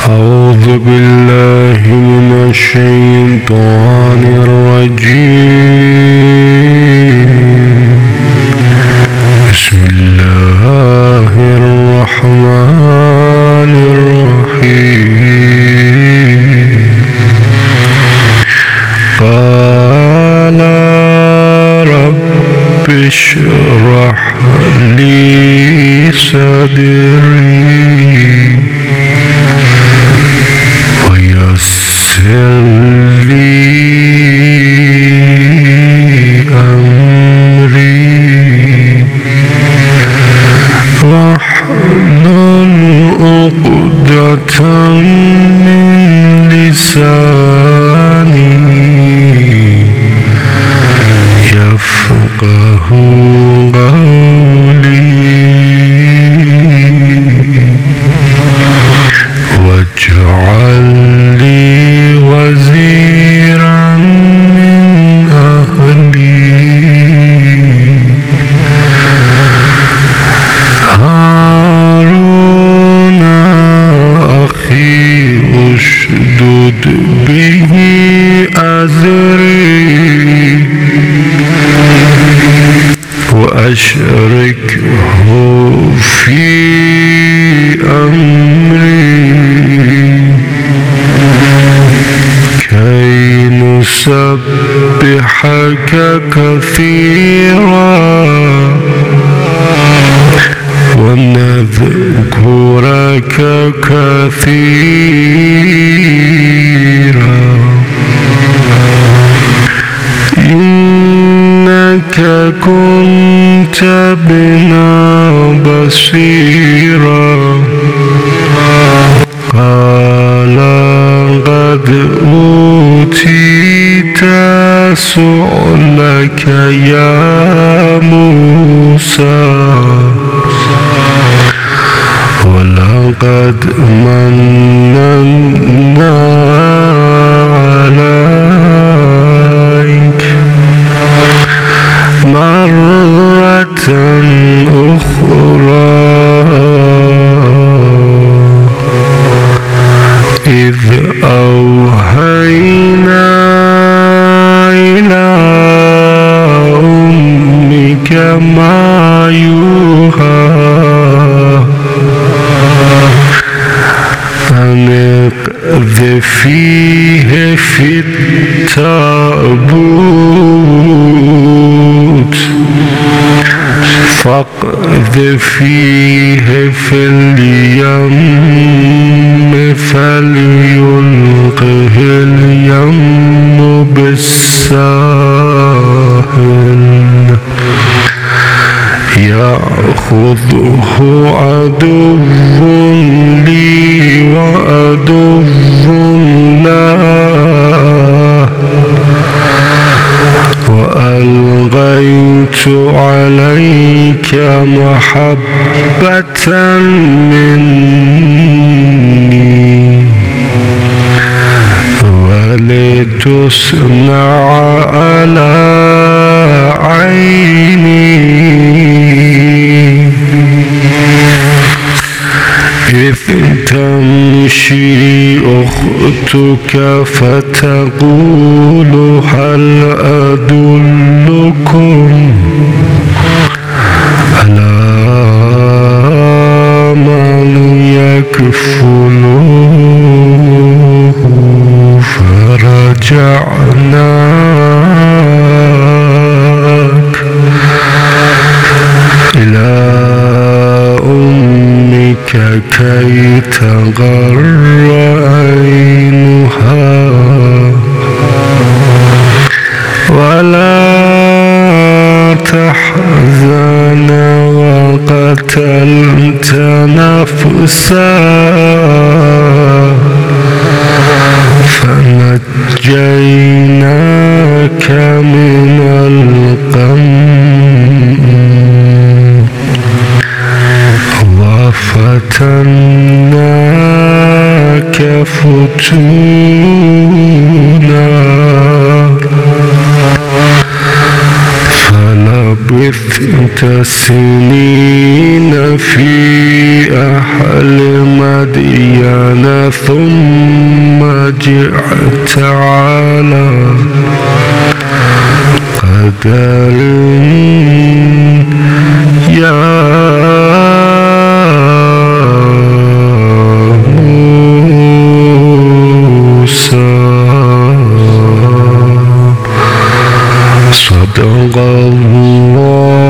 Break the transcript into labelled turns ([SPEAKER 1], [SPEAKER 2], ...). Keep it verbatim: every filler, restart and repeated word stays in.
[SPEAKER 1] أعوذ بالله من الشيطان الرجيم. بسم الله الرحمن الرحيم. قال رب اشرح لي صدري ويسر لي أمري واحلل عقدة من لساني يفقه قولي واجعل لي وزيرا من أهلي هارون أخي اشدد به أزري وأشركه في أمري كي نسبحك كثيرا ونذكرك كثيرا إنك كنت بنا بصيرا. قال قد أوتيت سؤلك يا موسى ولقد مننا عليك مرة أخرى إذ أوحينا إلى أمك ما يوحى أن اقذفيه في التابوت فاقذفيه في اليم فليلقه اليم بالساحل يأخذه عدو لي وعدو له وألقيت عليك محبة مني ولتصنع على عيني إذ تمشي أختك فتقول هل أدلكم على من يكفله فرجعناك إلى أمك كي تقر عينها ولا تحزن وقتلت نفسا فنجيناك من الغم وفتناك فتونا فلبثت سنين في أهل مدين ثم جئت على قدر يا موسى. صدق الله